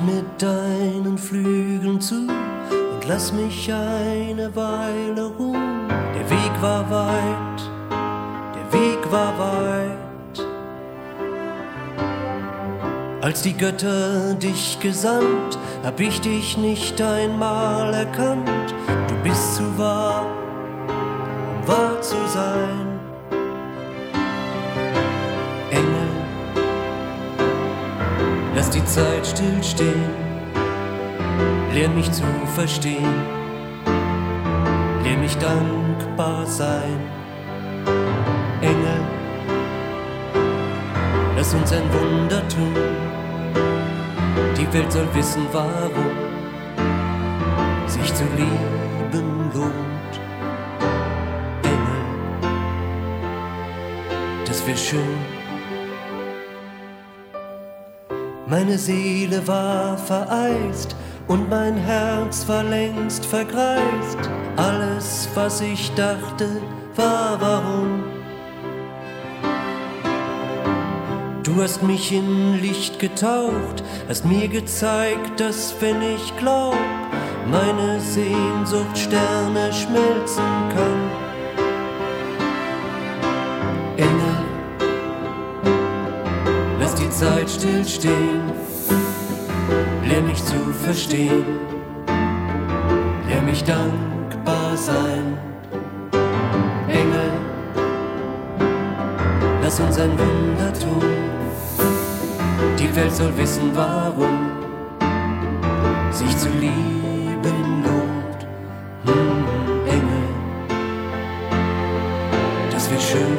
mit deinen Flügeln zu und lass mich eine Weile ruhen. Der Weg war weit, der Weg war weit. Als die Götter dich gesandt, hab ich dich nicht einmal erkannt. Du bist zu wahr, um wahr zu sein. Engel, lass die Zeit stillstehen, lern mich zu verstehen, lern mich dankbar sein. Engel, lass uns ein Wunder tun, die Welt soll wissen, warum sich zu lieben lohnt. Engel, das wär schön. Meine Seele war vereist und mein Herz war längst vergreist. Alles, was ich dachte, war warum. Du hast mich in Licht getaucht, hast mir gezeigt, dass wenn ich glaub, meine Sehnsucht Sterne schmelzen kann. Engel, lass die Zeit stillstehen, lern mich zu verstehen, lern mich dankbar sein. Engel, lass uns ein Wunder tun, die Welt soll wissen, warum sich zu lieben lohnt. Engel, das wär schön.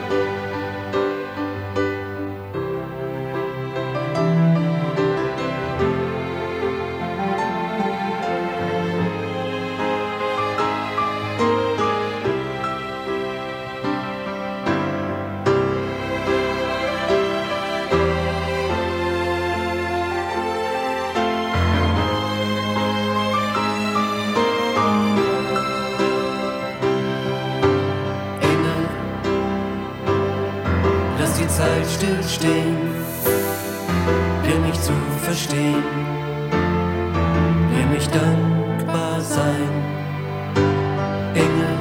Zeit stillstehen, lern mich zu verstehen, lern mich dankbar sein. Engel,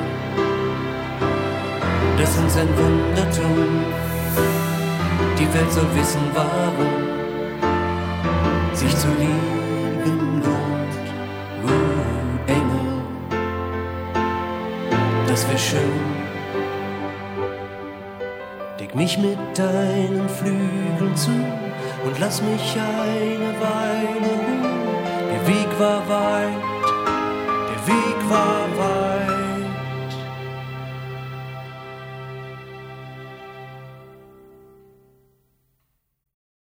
lass uns ein Wunder tun, die Welt soll wissen, warum sich zu lieben lohnt. Engel, das wär schön. Deck mich mit deinen Flügeln zu und lass mich eine Weile ruhen. Der Weg war weit,